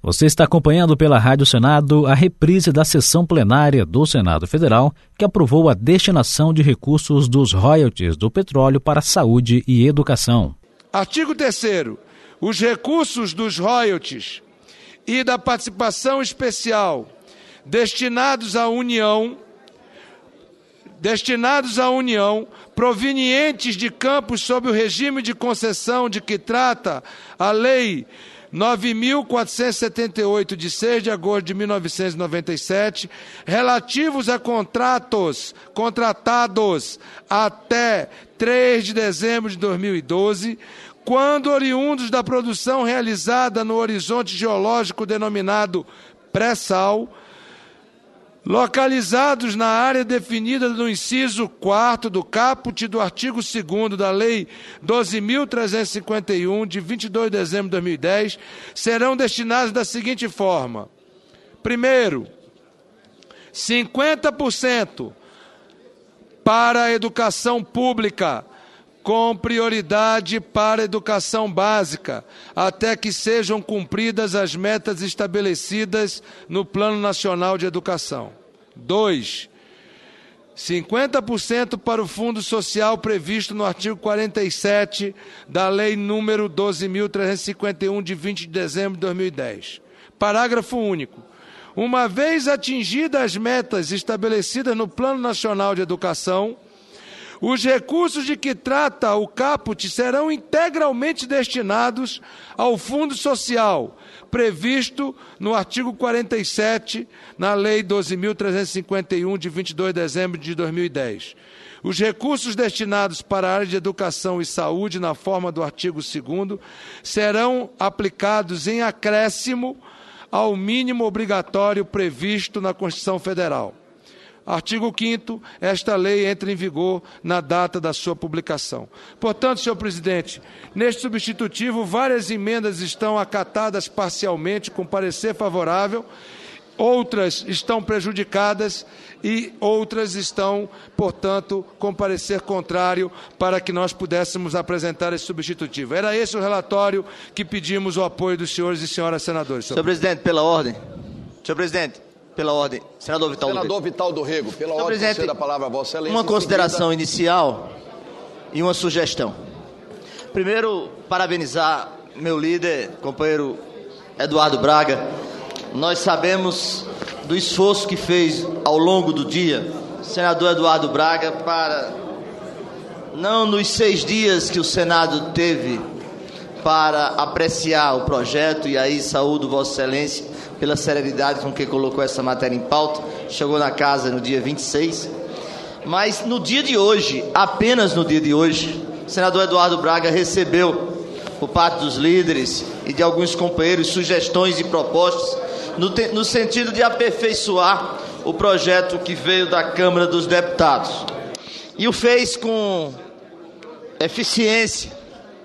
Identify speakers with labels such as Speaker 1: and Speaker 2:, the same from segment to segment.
Speaker 1: Você está acompanhando pela Rádio Senado a reprise da sessão plenária do Senado Federal, que aprovou a destinação de recursos dos royalties do petróleo para saúde e educação.
Speaker 2: Artigo 3º. Os recursos dos royalties e da participação especial destinados à União, provenientes de campos sob o regime de concessão de que trata a Lei 9.478, de 6 de agosto de 1997, relativos a contratos contratados até 3 de dezembro de 2012, quando oriundos da produção realizada no horizonte geológico denominado pré-sal, localizados na área definida no inciso 4º do caput do artigo 2º da Lei 12.351, de 22 de dezembro de 2010, serão destinados da seguinte forma. Primeiro, 50% para a educação pública, com prioridade para a educação básica, até que sejam cumpridas as metas estabelecidas no Plano Nacional de Educação. 2. 50% para o Fundo Social previsto no artigo 47 da Lei número 12.351, de 20 de dezembro de 2010. Parágrafo único. Uma vez atingidas as metas estabelecidas no Plano Nacional de Educação, os recursos de que trata o caput serão integralmente destinados ao Fundo Social, previsto no artigo 47, na Lei 12.351, de 22 de dezembro de 2010. Os recursos destinados para a área de educação e saúde, na forma do artigo 2º, serão aplicados em acréscimo ao mínimo obrigatório previsto na Constituição Federal. Artigo 5º, esta lei entra em vigor na data da sua publicação. Portanto, senhor presidente, neste substitutivo, várias emendas estão acatadas parcialmente com parecer favorável, outras estão prejudicadas e outras estão, portanto, com parecer contrário para que nós pudéssemos apresentar esse substitutivo. Era esse o relatório que pedimos o apoio dos senhores e senhoras senadores.
Speaker 3: Senhor presidente, pela ordem. Senhor presidente. Pela ordem, senador Vital do Rego.
Speaker 4: Senador Vital do Rego, pela ordem, conceda a palavra a Vossa Excelência.
Speaker 3: Uma consideração inicial e uma sugestão. Primeiro, parabenizar meu líder, companheiro Eduardo Braga. Nós sabemos do esforço que fez ao longo do dia, senador Eduardo Braga, para, não nos 6 dias que o Senado teve para apreciar o projeto, e aí saúdo Vossa Excelência pela celeridade com que colocou essa matéria em pauta, chegou na casa no dia 26, mas no dia de hoje, apenas no dia de hoje, o senador Eduardo Braga recebeu, por parte dos líderes e de alguns companheiros, sugestões e propostas, no sentido de aperfeiçoar o projeto que veio da Câmara dos Deputados. E o fez com eficiência.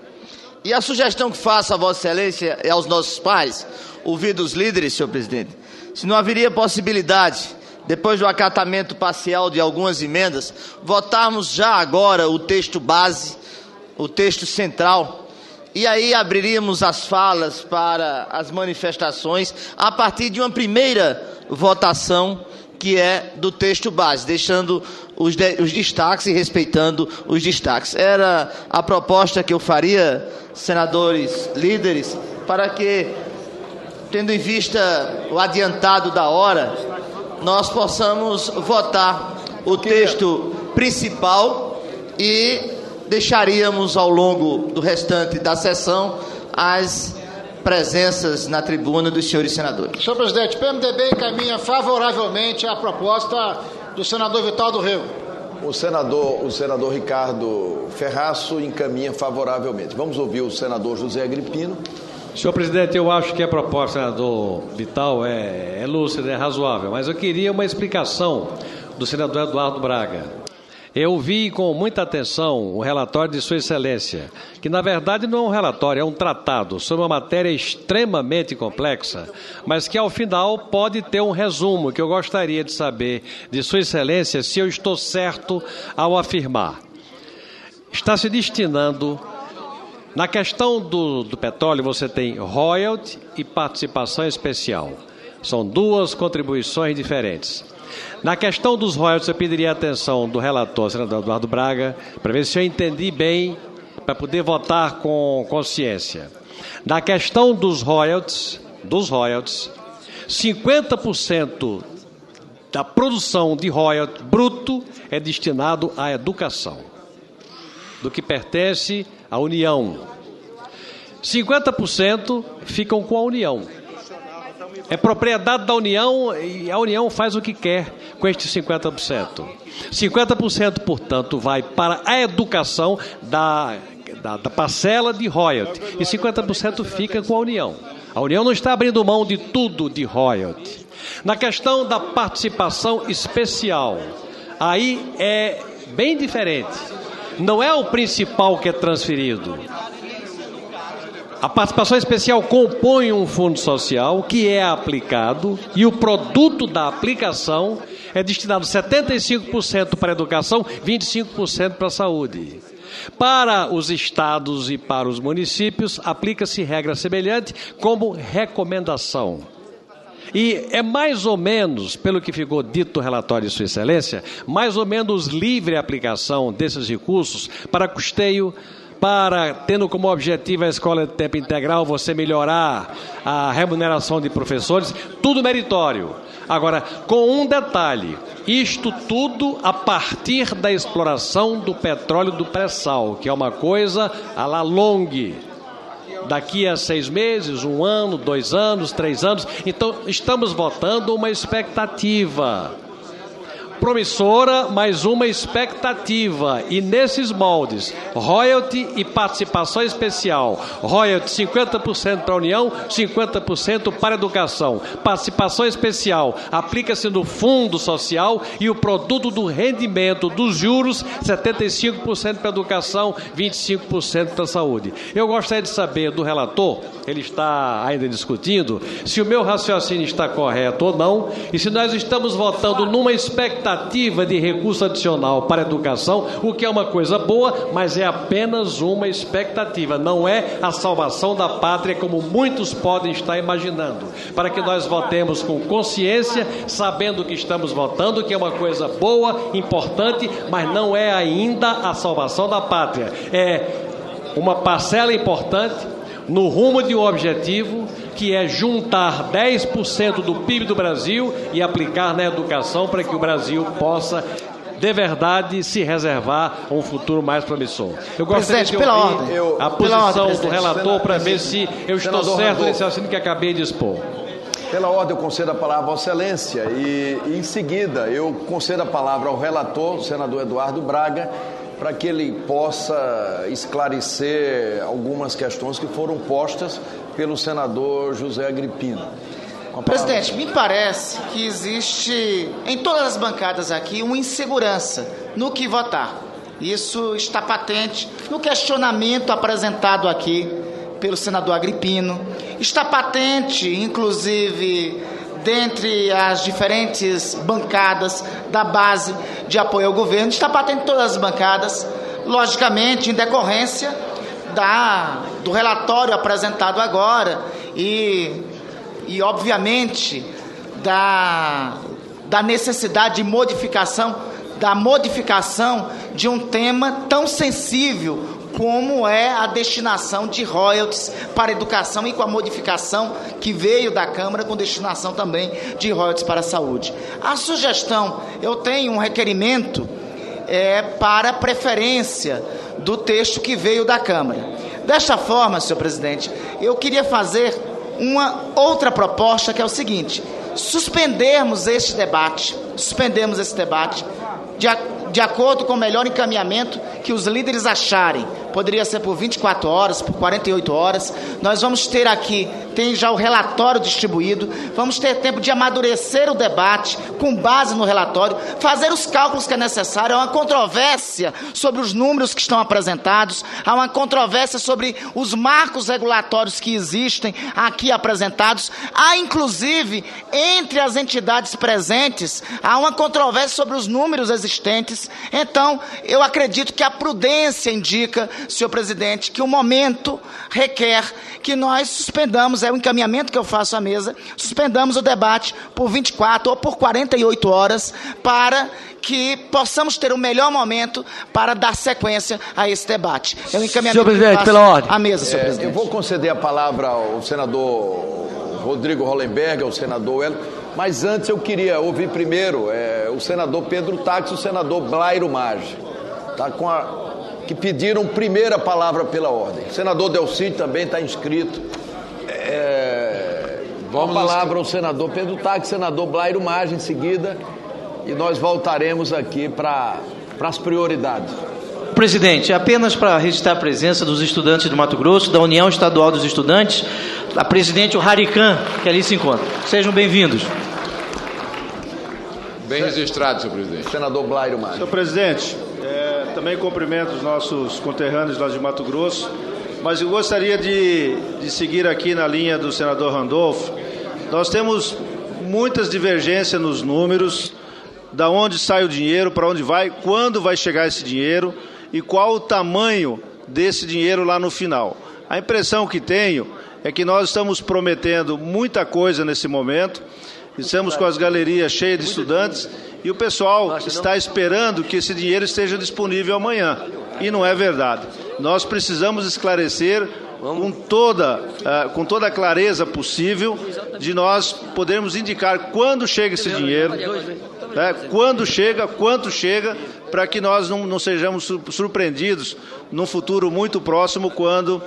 Speaker 3: E a sugestão que faço a Vossa Excelência e aos nossos pares, ouvir dos líderes, senhor presidente, se não haveria possibilidade, depois do acatamento parcial de algumas emendas, votarmos já agora o texto base, o texto central, e aí abriríamos as falas para as manifestações a partir de uma primeira votação que é do texto base, deixando os destaques e respeitando os destaques. Era a proposta que eu faria, senadores líderes, para que, tendo em vista o adiantado da hora, nós possamos votar o texto principal e deixaríamos ao longo do restante da sessão as presenças na tribuna dos senhores senadores.
Speaker 5: Senhor presidente, o PMDB encaminha favoravelmente a proposta do senador Vital do Rego.
Speaker 4: O senador Ricardo Ferraço encaminha favoravelmente. Vamos ouvir o senador José Agripino.
Speaker 6: Senhor presidente, eu acho que a proposta do senador Vital é lúcida, é razoável, mas eu queria uma explicação do senador Eduardo Braga. Eu vi com muita atenção o relatório de Sua Excelência, que na verdade não é um relatório, é um tratado sobre uma matéria extremamente complexa, mas que ao final pode ter um resumo, que eu gostaria de saber de Sua Excelência se eu estou certo ao afirmar. Está se destinando Na questão do petróleo, você tem royalty e participação especial. São duas contribuições diferentes. Na questão dos royalties, eu pediria a atenção do relator, senador Eduardo Braga, para ver se eu entendi bem, para poder votar com consciência. Na questão dos royalties, 50% da produção de royalties bruto é destinado à educação, do que pertence à União. 50% ficam com a União. É propriedade da União e a União faz o que quer com estes 50%. 50%, portanto, vai para a educação da parcela de royalty e 50% fica com a União. A União não está abrindo mão de tudo de royalty. Na questão da participação especial, aí é bem diferente. Não é o principal que é transferido. A participação especial compõe um fundo social que é aplicado e o produto da aplicação é destinado 75% para a educação, 25% para a saúde. Para os estados e para os municípios, aplica-se regra semelhante como recomendação. E é mais ou menos, pelo que ficou dito no relatório de Sua Excelência, mais ou menos livre a aplicação desses recursos para custeio, para, tendo como objetivo a escola de tempo integral, você melhorar a remuneração de professores, tudo meritório. Agora, com um detalhe, isto tudo a partir da exploração do petróleo do pré-sal, que é uma coisa à la longue. Daqui a 6 meses, 1 ano, 2 anos, 3 anos. Então, estamos votando uma expectativa promissora, mas uma expectativa. E nesses moldes, royalty e participação especial. Royalty 50% para a União, 50% para a educação. Participação especial aplica-se no fundo social e o produto do rendimento dos juros, 75% para a educação, 25% para a saúde. Eu gostaria de saber do relator, ele está ainda discutindo, se o meu raciocínio está correto ou não, e se nós estamos votando numa expectativa de recurso adicional para a educação, o que é uma coisa boa, mas é apenas uma expectativa, não é a salvação da pátria como muitos podem estar imaginando, para que nós votemos com consciência, sabendo que estamos votando, que é uma coisa boa, importante, mas não é ainda a salvação da pátria, é uma parcela importante no rumo de um objetivo que é juntar 10% do PIB do Brasil e aplicar na educação para que o Brasil possa, de verdade, se reservar a um futuro mais promissor. Eu gostaria de ouvir a posição do relator para ver se eu estou certo nesse assunto que acabei de expor.
Speaker 4: Pela ordem, eu concedo a palavra à Vossa Excelência e, em seguida, eu concedo a palavra ao relator, o senador Eduardo Braga, para que ele possa esclarecer algumas questões que foram postas pelo senador José Agripino.
Speaker 7: Presidente, me parece que existe em todas as bancadas aqui uma insegurança no que votar. Isso está patente no questionamento apresentado aqui pelo senador Agripino. Está patente, inclusive, dentre as diferentes bancadas da base de apoio ao governo. Está patente em todas as bancadas, logicamente, em decorrência do relatório apresentado agora e obviamente, da necessidade de modificação de um tema tão sensível como é a destinação de royalties para a educação e com a modificação que veio da Câmara com destinação também de royalties para a saúde. A sugestão, eu tenho um requerimento para preferência do texto que veio da Câmara. Desta forma, senhor presidente, eu queria fazer uma outra proposta, que é o seguinte: suspendermos esse debate de acordo com o melhor encaminhamento que os líderes acharem. Poderia ser por 24 horas, por 48 horas. Nós vamos ter aqui, tem já o relatório distribuído, vamos ter tempo de amadurecer o debate com base no relatório, fazer os cálculos que é necessário. Há uma controvérsia sobre os números que estão apresentados, há uma controvérsia sobre os marcos regulatórios que existem aqui apresentados, há inclusive entre as entidades presentes, há uma controvérsia sobre os números existentes. Então, eu acredito que a prudência indica senhor presidente, que o momento requer que nós suspendamos, é o encaminhamento que eu faço à mesa, suspendamos o debate por 24 ou por 48 horas para que possamos ter o melhor momento para dar sequência a esse debate. É o encaminhamento
Speaker 8: senhor presidente, pela ordem.
Speaker 7: à mesa, senhor presidente.
Speaker 4: Eu vou conceder a palavra ao senador Rodrigo Hollenberg, ao senador Hélio, mas antes eu queria ouvir primeiro o senador Pedro Táxi e o senador Blairo Maggi, tá, que pediram primeira palavra pela ordem. O senador Delcídio também está inscrito. Vamos a palavra ao senador Pedro Táxi, senador Blairo Maggi em seguida, e nós voltaremos aqui para as prioridades.
Speaker 9: Presidente, apenas para registrar a presença dos estudantes do Mato Grosso, da União Estadual dos Estudantes, a presidente o Harican, que ali se encontra. Sejam bem-vindos.
Speaker 10: Bem registrado, senhor presidente.
Speaker 4: Senador Blairo Maggi.
Speaker 11: Senhor presidente, também cumprimento os nossos conterrâneos lá de Mato Grosso, mas eu gostaria de seguir aqui na linha do senador Randolph. Nós temos muitas divergências nos números, da onde sai o dinheiro, para onde vai, quando vai chegar esse dinheiro e qual o tamanho desse dinheiro lá no final. A impressão que tenho é que nós estamos prometendo muita coisa nesse momento, estamos com as galerias cheias de estudantes e o pessoal está esperando que esse dinheiro esteja disponível amanhã. E não é verdade. Nós precisamos esclarecer com toda a clareza possível de nós podermos indicar quando chega esse dinheiro, quando chega, quanto chega, para que nós não sejamos surpreendidos num futuro muito próximo, quando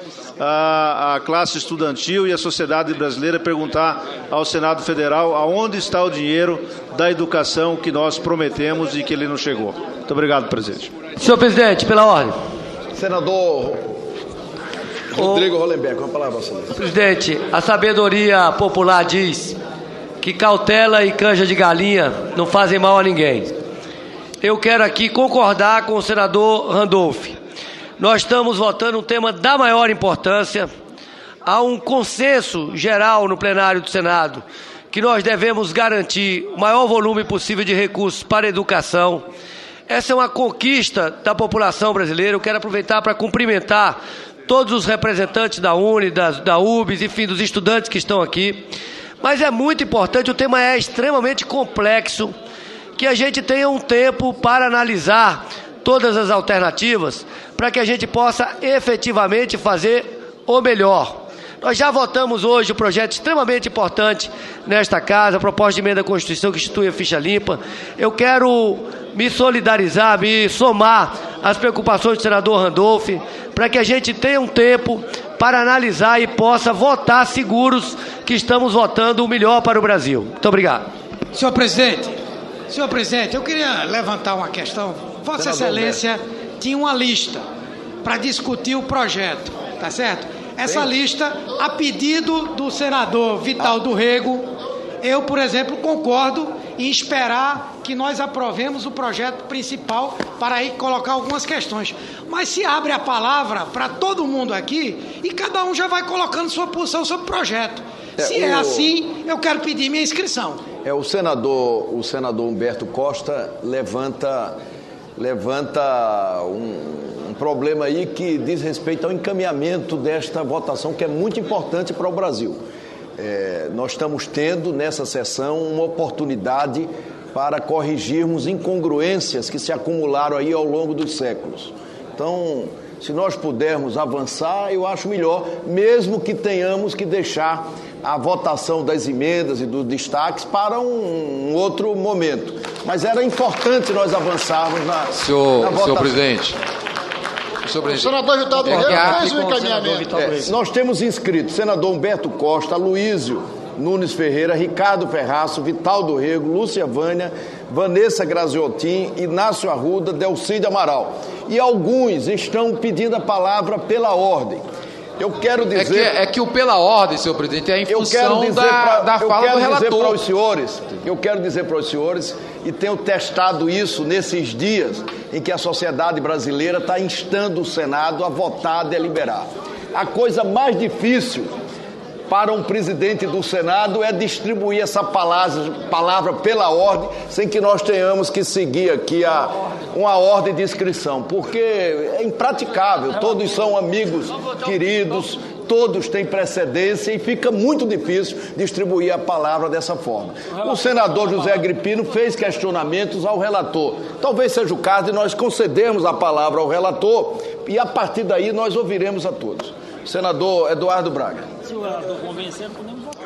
Speaker 11: a classe estudantil e a sociedade brasileira perguntar ao Senado Federal aonde está o dinheiro da educação que nós prometemos e que ele não chegou. Muito obrigado, presidente.
Speaker 8: Senhor presidente, pela ordem.
Speaker 4: Senador Rodrigo Hollenberg, com a palavra, senhor.
Speaker 8: Presidente, a sabedoria popular diz que cautela e canja de galinha não fazem mal a ninguém. Eu quero aqui concordar com o senador Randolph. Nós estamos votando um tema da maior importância. Há um consenso geral no plenário do Senado que nós devemos garantir o maior volume possível de recursos para a educação. Essa é uma conquista da população brasileira. Eu quero aproveitar para cumprimentar todos os representantes da UNE, da UBS, enfim, dos estudantes que estão aqui. Mas é muito importante, o tema é extremamente complexo, que a gente tenha um tempo para analisar todas as alternativas, para que a gente possa efetivamente fazer o melhor. Nós já votamos hoje um projeto extremamente importante nesta casa, a proposta de emenda à Constituição que institui a ficha limpa. Eu quero me solidarizar, me somar às preocupações do senador Randolph, para que a gente tenha um tempo para analisar e possa votar seguros que estamos votando o melhor para o Brasil. Muito obrigado.
Speaker 12: Senhor presidente, eu queria levantar uma questão. Vossa Excelência tinha uma lista para discutir o projeto, tá certo? Essa lista, a pedido do senador Vital do Rego, eu, por exemplo, concordo em esperar que nós aprovemos o projeto principal para aí colocar algumas questões. Mas se abre a palavra para todo mundo aqui e cada um já vai colocando sua posição sobre o projeto. Se é assim, eu quero pedir minha inscrição.
Speaker 4: O senador Humberto Costa levanta um problema aí que diz respeito ao encaminhamento desta votação, que é muito importante para o Brasil. Nós estamos tendo nessa sessão uma oportunidade para corrigirmos incongruências que se acumularam aí ao longo dos séculos. Então, se nós pudermos avançar, eu acho melhor, mesmo que tenhamos que deixar a votação das emendas e dos destaques para um outro momento. Mas era importante nós avançarmos na votação.
Speaker 10: Senhor presidente.
Speaker 5: O senador Vital do Rego fez o encaminhamento.
Speaker 4: Nós temos inscritos senador Humberto Costa, Aloysio Nunes Ferreira, Ricardo Ferraço, Vital do Rego, Lúcia Vânia, Vanessa Graziotin, Inácio Arruda, Delcídio Amaral. E alguns estão pedindo a palavra pela ordem. Eu quero dizer...
Speaker 10: É que o pela ordem, senhor presidente, é em função da fala do relator.
Speaker 4: Eu quero dizer para os senhores, e tenho testado isso nesses dias em que a sociedade brasileira está instando o Senado a votar, a deliberar. A coisa mais difícil para um presidente do Senado é distribuir essa palavra pela ordem, sem que nós tenhamos que seguir aqui uma ordem de inscrição, porque é impraticável, todos são amigos queridos, todos têm precedência e fica muito difícil distribuir a palavra dessa forma. O senador José Agripino fez questionamentos ao relator. Talvez seja o caso de nós concedermos a palavra ao relator e a partir daí nós ouviremos a todos. Senador Eduardo Braga. Se o relator convencer, podemos votar.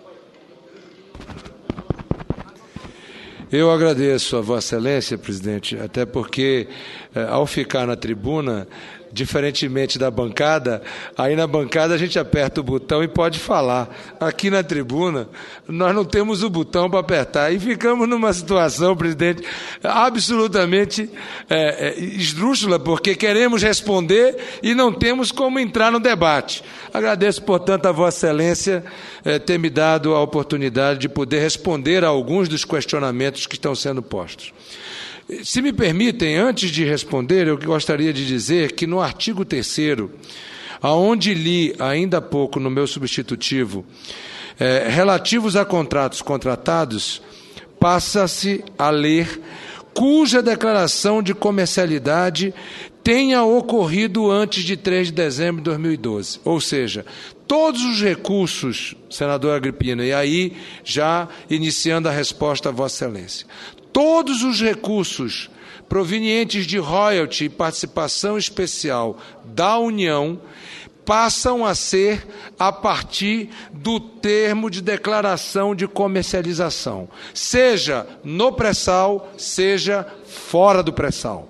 Speaker 2: Eu agradeço a Vossa Excelência, presidente, até porque, ao ficar na tribuna, diferentemente da bancada, aí na bancada a gente aperta o botão e pode falar. Aqui na tribuna, nós não temos o botão para apertar. E ficamos numa situação, presidente, absolutamente esdrúxula, porque queremos responder e não temos como entrar no debate. Agradeço, portanto, a Vossa Excelência ter me dado a oportunidade de poder responder a alguns dos questionamentos que estão sendo postos. Se me permitem, antes de responder, eu gostaria de dizer que no artigo 3º, aonde li ainda há pouco no meu substitutivo, relativos a contratos contratados, passa-se a ler cuja declaração de comercialidade tenha ocorrido antes de 3 de dezembro de 2012. Ou seja, todos os recursos, senador Agripino, e aí já iniciando a resposta a Vossa Excelência, todos os recursos provenientes de royalty e participação especial da União passam a ser a partir do termo de declaração de comercialização, seja no pré-sal, seja fora do pré-sal.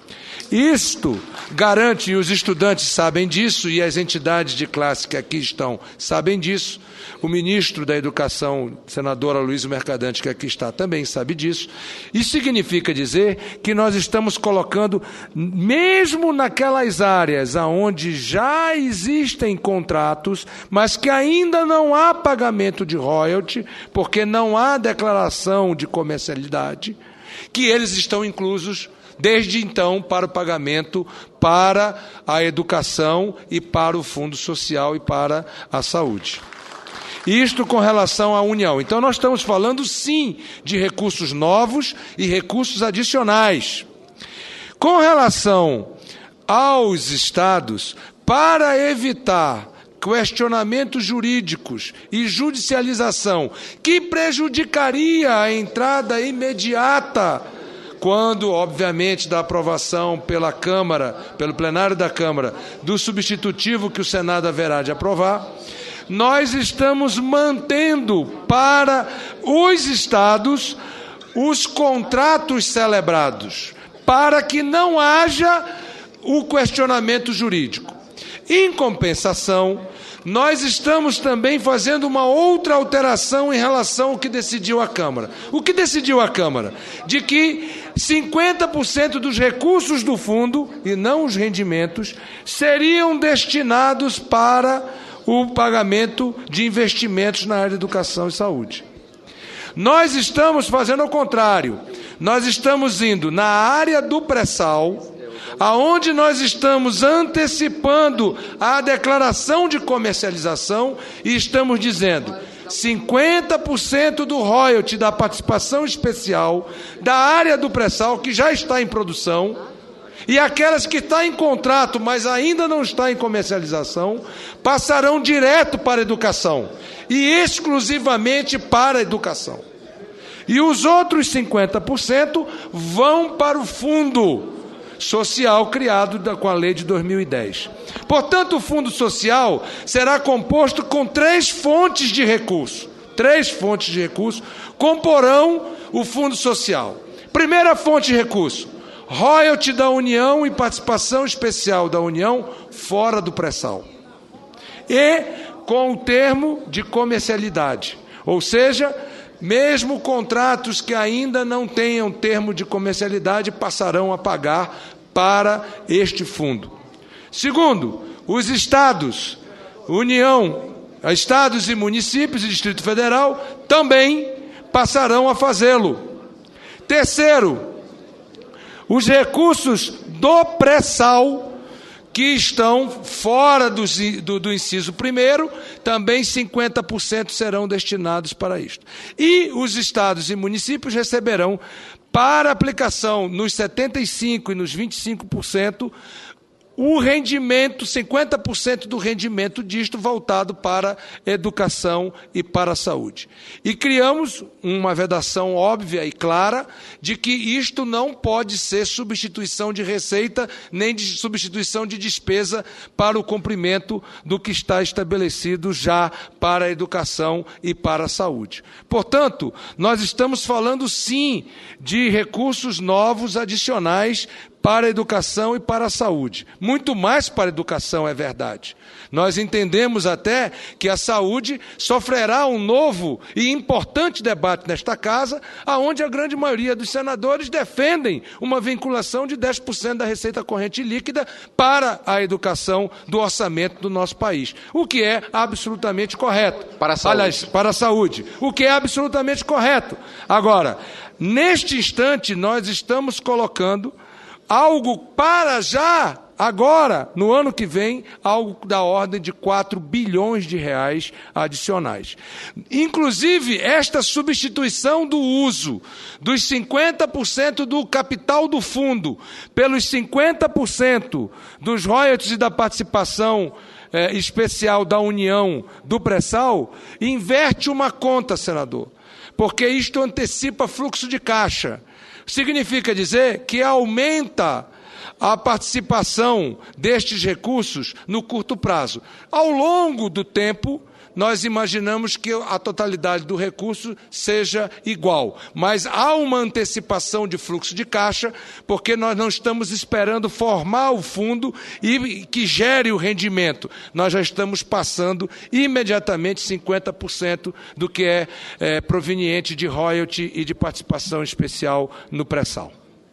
Speaker 2: Isto garante, e os estudantes sabem disso, e as entidades de classe que aqui estão sabem disso, o ministro da Educação, senador Aloysio Mercadante, que aqui está, também sabe disso. Isso significa dizer que nós estamos colocando, mesmo naquelas áreas onde já existem contratos, mas que ainda não há pagamento de royalty, porque não há declaração de comercialidade, que eles estão inclusos desde então para o pagamento para a educação e para o Fundo Social e para a saúde. Isto com relação à União. Então, nós estamos falando, sim, de recursos novos e recursos adicionais. Com relação aos estados, para evitar questionamentos jurídicos e judicialização que prejudicaria a entrada imediata, quando, obviamente, da aprovação pela Câmara, pelo plenário da Câmara, do substitutivo que o Senado haverá de aprovar, nós estamos mantendo para os estados os contratos celebrados, para que não haja o questionamento jurídico. Em compensação, nós estamos também fazendo uma outra alteração em relação ao que decidiu a Câmara. O que decidiu a Câmara? De que 50% dos recursos do fundo, e não os rendimentos, seriam destinados para o pagamento de investimentos na área de educação e saúde. Nós estamos fazendo ao contrário. Nós estamos indo na área do pré-sal, aonde nós estamos antecipando a declaração de comercialização e estamos dizendo 50% do royalty da participação especial da área do pré-sal que já está em produção e aquelas que estão em contrato, mas ainda não está em comercialização, passarão direto para a educação e exclusivamente para a educação. E os outros 50% vão para o fundo social criado com a lei de 2010. Portanto, o fundo social será composto com 3 fontes de recurso. 3 fontes de recurso comporão o fundo social. Primeira fonte de recurso: royalty da União e participação especial da União fora do pré-sal. E com o termo de comercialidade. Ou seja, mesmo contratos que ainda não tenham termo de comercialidade passarão a pagar para este fundo. Segundo, os estados, União, estados e municípios e Distrito Federal também passarão a fazê-lo. Terceiro, os recursos do pré-sal que estão fora do inciso 1º, também 50% serão destinados para isto. E os estados e municípios receberão, para aplicação nos 75% e nos 25%, o rendimento, 50% do rendimento disto voltado para educação e para a saúde. E criamos uma vedação óbvia e clara de que isto não pode ser substituição de receita, nem de substituição de despesa para o cumprimento do que está estabelecido já para a educação e para a saúde. Portanto, nós estamos falando sim de recursos novos adicionais para a educação e para a saúde. Muito mais para a educação, é verdade. Nós entendemos até que a saúde sofrerá um novo e importante debate nesta casa, aonde a grande maioria dos senadores defendem uma vinculação de 10% da receita corrente líquida para a educação do orçamento do nosso país, o que é absolutamente correto.
Speaker 10: Para a saúde.
Speaker 2: Aliás, para a saúde, o que é absolutamente correto. Agora, neste instante, nós estamos colocando algo para já, agora, no ano que vem, algo da ordem de 4 bilhões de reais adicionais. Inclusive, esta substituição do uso dos 50% do capital do fundo pelos 50% dos royalties e da participação especial da União do pré-sal, inverte uma conta, senador, porque isto antecipa fluxo de caixa. Significa dizer que aumenta a participação destes recursos no curto prazo. Ao longo do tempo, nós imaginamos que a totalidade do recurso seja igual, mas há uma antecipação de fluxo de caixa, porque nós não estamos esperando formar o fundo e que gere o rendimento. Nós já estamos passando imediatamente 50% do que é proveniente de royalty e de participação especial no pré-sal.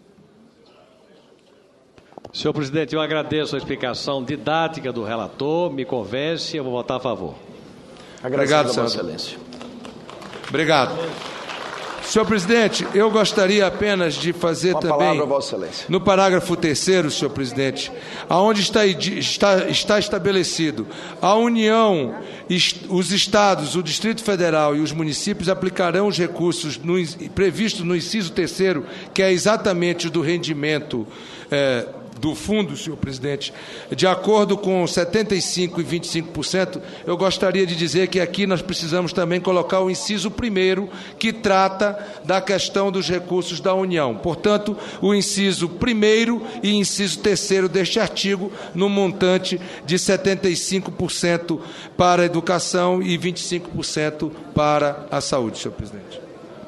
Speaker 6: Senhor presidente, eu agradeço a explicação didática do relator, me convence, eu vou votar a favor.
Speaker 2: Obrigado, senhor. Excelência. Obrigado. Senhor presidente, eu gostaria apenas de fazer também,
Speaker 4: palavra, Vossa Excelência,
Speaker 2: no parágrafo 3º, senhor presidente, aonde está estabelecido: a União, os estados, o Distrito Federal e os municípios aplicarão os recursos previstos no inciso 3º, que é exatamente o do rendimento do fundo, senhor presidente, de acordo com 75% e 25%, eu gostaria de dizer que aqui nós precisamos também colocar o inciso 1º, que trata da questão dos recursos da União. Portanto, o inciso 1º e inciso 3º deste artigo, no montante de 75% para a educação e 25% para a saúde, senhor presidente.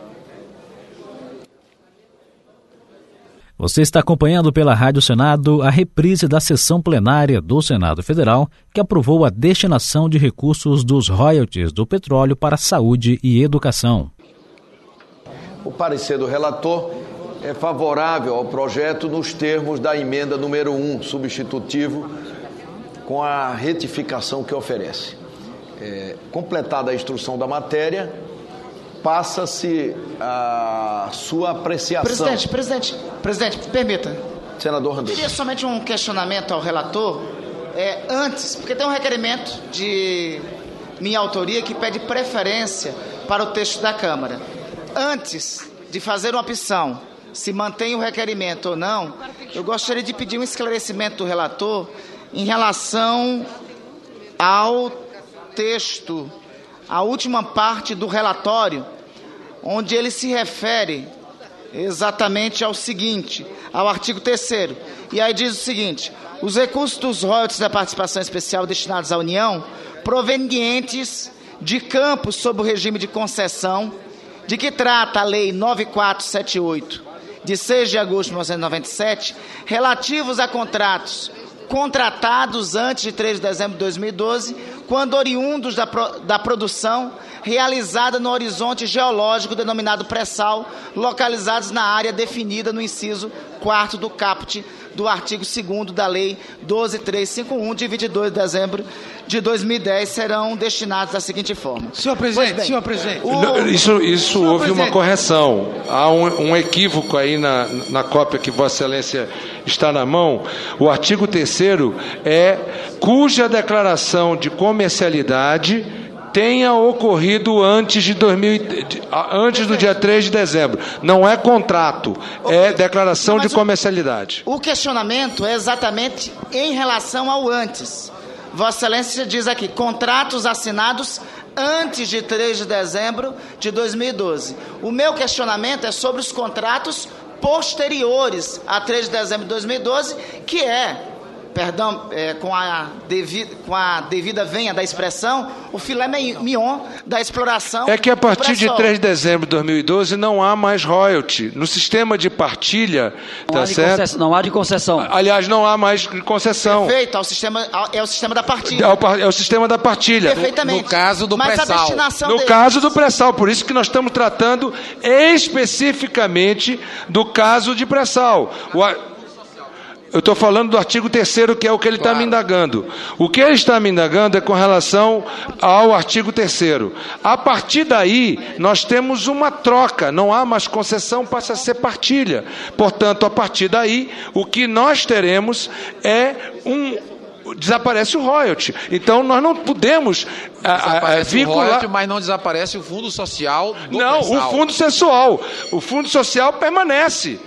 Speaker 1: Você está acompanhando pela Rádio Senado a reprise da sessão plenária do Senado Federal, que aprovou a destinação de recursos dos royalties do petróleo para saúde e educação.
Speaker 4: O parecer do relator é favorável ao projeto nos termos da emenda número 1, substitutivo, com a retificação que oferece. Completada a instrução da matéria, passa-se a sua apreciação.
Speaker 7: Presidente, permita.
Speaker 4: Senador Randolfo.
Speaker 7: Eu queria somente um questionamento ao relator, antes, porque tem um requerimento de minha autoria que pede preferência para o texto da Câmara. Antes de fazer uma opção, se mantém o requerimento ou não, eu gostaria de pedir um esclarecimento do relator em relação ao texto, a última parte do relatório, onde ele se refere exatamente ao seguinte, ao artigo 3º, e aí diz o seguinte: os recursos dos royalties da participação especial destinados à União, provenientes de campos sob o regime de concessão, de que trata a Lei 9478, de 6 de agosto de 1997, relativos a contratos contratados antes de 3 de dezembro de 2012, quando oriundos da produção realizada no horizonte geológico denominado pré-sal, localizados na área definida no inciso 4º do caput do artigo 2º da Lei 12.351, de 22 de dezembro de 2010 serão destinados da seguinte forma.
Speaker 12: Senhor presidente,
Speaker 2: Isso houve uma correção. Há um equívoco aí na cópia que Vossa Excelência está na mão. O artigo 3º é cuja declaração de comercialidade tenha ocorrido antes do dia 3 de dezembro. Não é contrato, é declaração de comercialidade.
Speaker 7: O questionamento é exatamente em relação ao antes. Vossa Excelência diz aqui, contratos assinados antes de 3 de dezembro de 2012. O meu questionamento é sobre os contratos posteriores a 3 de dezembro de 2012, que com a devida venha da expressão, o filé mignon da exploração.
Speaker 2: É que a partir de 3 de dezembro de 2012 não há mais royalty. No sistema de partilha,
Speaker 13: não há de concessão.
Speaker 2: Aliás, não há mais concessão.
Speaker 7: Perfeito, é o sistema da partilha.
Speaker 2: É o sistema da partilha.
Speaker 7: Perfeitamente.
Speaker 10: No caso do pré-sal.
Speaker 2: No caso do pré-sal, por isso que nós estamos tratando especificamente do caso de pré-sal. Eu estou falando do artigo 3º, que é o que ele está me indagando. O que ele está me indagando é com relação ao artigo 3º. A partir daí, nós temos uma troca. Não há mais concessão, passa a ser partilha. Portanto, a partir daí, o que nós teremos desaparece o royalty. Então, nós não podemos vincular...
Speaker 10: o royalty, mas não desaparece o fundo social do
Speaker 2: Não,
Speaker 10: pré-sal.
Speaker 2: O fundo social permanece.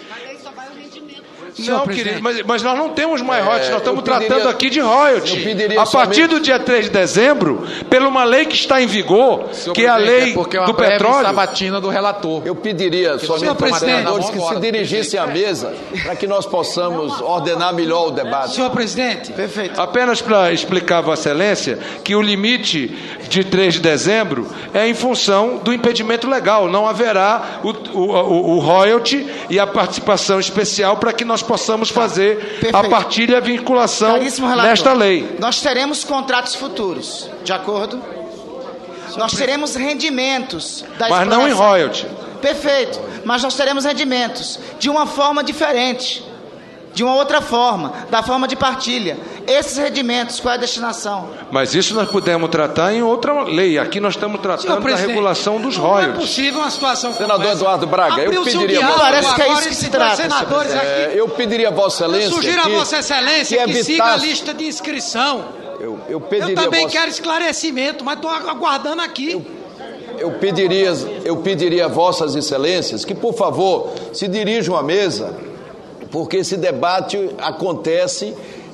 Speaker 2: Não, querido, mas nós não temos mais royalties, nós estamos tratando aqui de royalty. A partir do dia 3 de dezembro, por uma lei que está em vigor, que é a lei do petróleo...
Speaker 10: sabatina do relator.
Speaker 4: Eu pediria somente para os senadores que se dirigissem à mesa para que nós possamos ordenar melhor o debate.
Speaker 12: Senhor presidente.
Speaker 7: Perfeito.
Speaker 2: Apenas para explicar a Vossa Excelência que o limite de 3 de dezembro é em função do impedimento legal. Não haverá o royalty e a participação especial para que nós possamos fazer a partilha e a vinculação nesta lei.
Speaker 7: Nós teremos contratos futuros, de acordo? Nós teremos rendimentos da exploração.
Speaker 2: Mas não em royalty.
Speaker 7: Perfeito, mas nós teremos rendimentos de uma forma diferente, de uma outra forma, da forma de partilha. Esses rendimentos, qual é a destinação?
Speaker 2: Mas isso nós podemos tratar em outra lei. Aqui nós estamos tratando da regulação dos royalties.
Speaker 12: Não é possível uma situação como
Speaker 4: Senador Eduardo Braga, eu pediria...
Speaker 7: Parece que é isso que se trata.
Speaker 4: Eu pediria a Vossa Excelência...
Speaker 12: Eu sugiro a Vossa Excelência que siga a lista de inscrição.
Speaker 4: Eu também
Speaker 12: quero esclarecimento, mas estou aguardando aqui.
Speaker 4: Eu pediria a Vossas Excelências que, por favor, se dirijam à mesa, porque esse debate acontece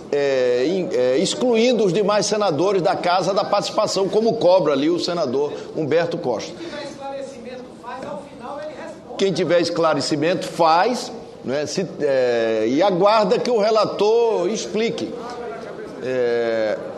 Speaker 4: excluindo os demais senadores da Casa da Participação, como cobra ali o senador Humberto Costa. Quem tiver esclarecimento faz, né, e aguarda que o relator explique.